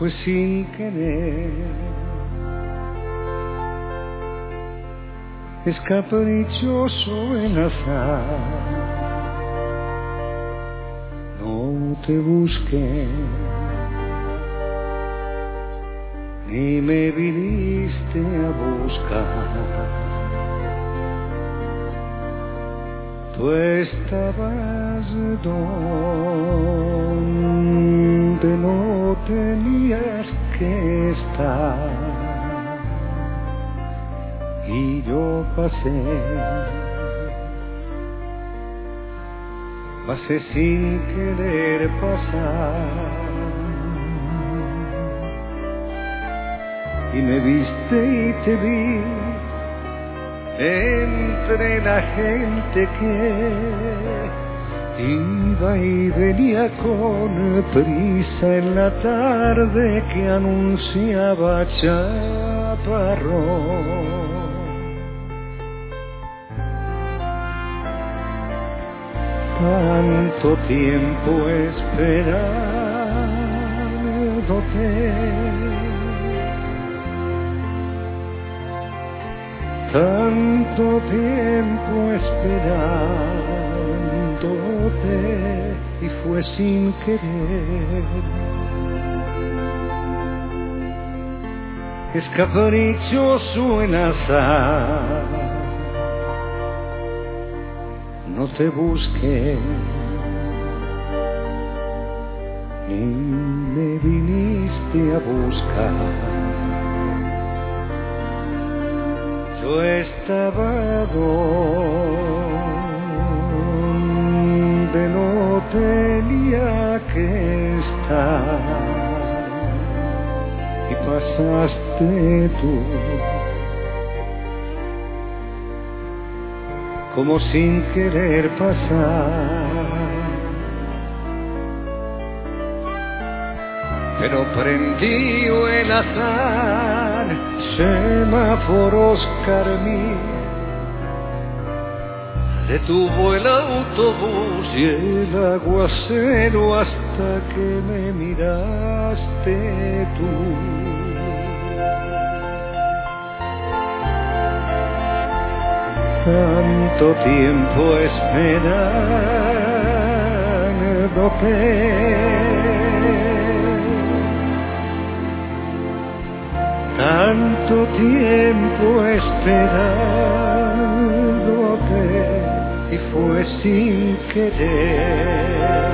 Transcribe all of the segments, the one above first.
fue sin querer. Es caprichoso el azar, no te busqué, ni me viniste a buscar. Tú estabas donde no tenías que estar, y yo pasé sin querer pasar, y me viste y te vi entre la gente que iba y venía con prisa en la tarde que anunciaba chaparrón. Tanto tiempo esperándote, tanto tiempo esperándote, y fue sin querer. Es caprichoso el azar, no te busqué, ni me viniste a buscar. Yo estaba donde no tenía que estar, y pasaste tú como sin querer pasar. Pero prendió el azar semáforos carmín, detuvo el autobús y el aguacero hasta que me miraste tú. Tanto tiempo esperándote, tanto tiempo esperándote, y fue sin querer.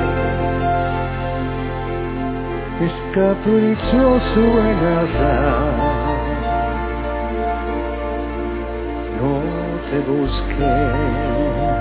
Es caprichoso el azar, no te busqué,